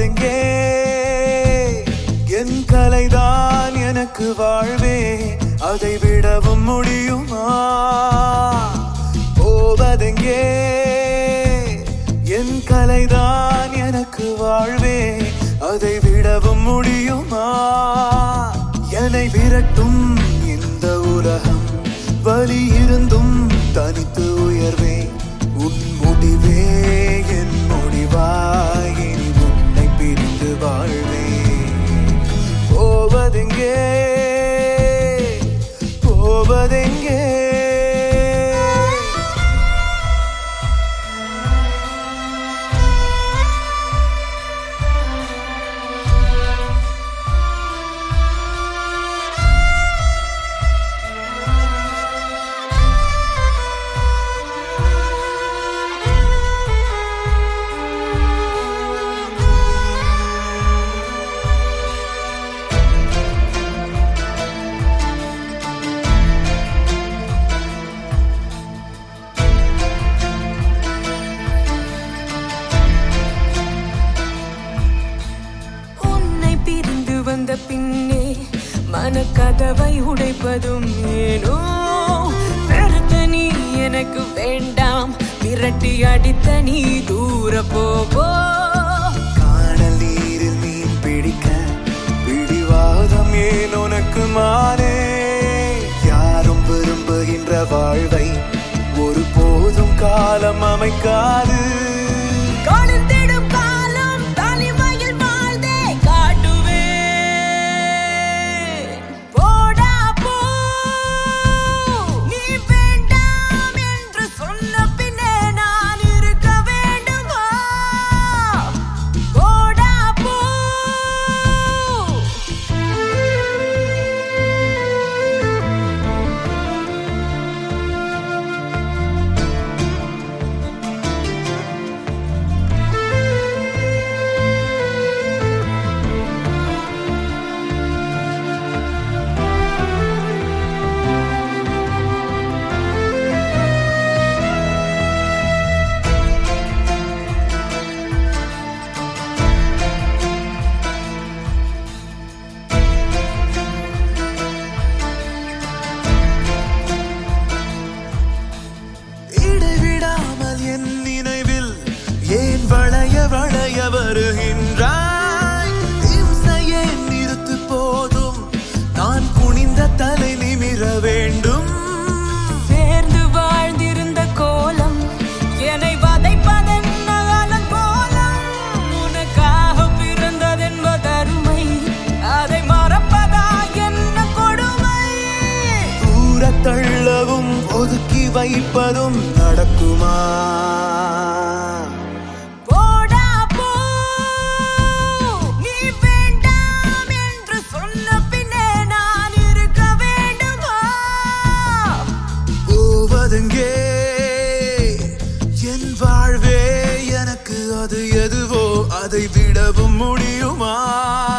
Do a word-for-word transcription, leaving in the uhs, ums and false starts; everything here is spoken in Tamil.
போவதெங்கே என் கலைதான் எனக்கு வாழ்வே அதை விடவும் முடியுமா போவதெங்கே என் கலைதான் எனக்கு வாழ்வே அதை விடவும் முடியுமா என்னை விரட்டும் இந்த உலகம் வலி இருந்தும் தனித்து உயர்வே உன் முடிவே என் முடிவாய் இனி உன்னை பிரிந்து வாழ்வே போவதெங்கே போவதெங்கே வந்த பின்னே மனக்கதவை உடைப்பதும் ஏனோ வெறுத்த நீ எனக்கு வேண்டாம் விரட்டி அடித்த நீ தூர போவோ காணல் நீரில் மீன் பிடிக்க பிடிவாதம் ஏன் உனக்கு மானே யாரும் விரும்புகின்ற வாழ்வை ஒரு போதும் காலம் அமைக்காது வளைய வளைய வருகின்றாய் இம்சையே நிறுத்து போதும் நான் குனிந்த தலை நிமிர வேண்டும் சேர்ந்து வாழ்ந்திருந்த கோலம் என்னை வதைப்பதன் நகலம் கோலம் உனக்காக பிறந்ததென்பதருமை அதை மறப்பதா என்ன கொடுமை தூர தள்ளவும் ஒதுக்கி வைப்பதும் நடக்குமா என் வாழ்வே எனக்கு அது எதுவோ அதை விடவும் முடியுமா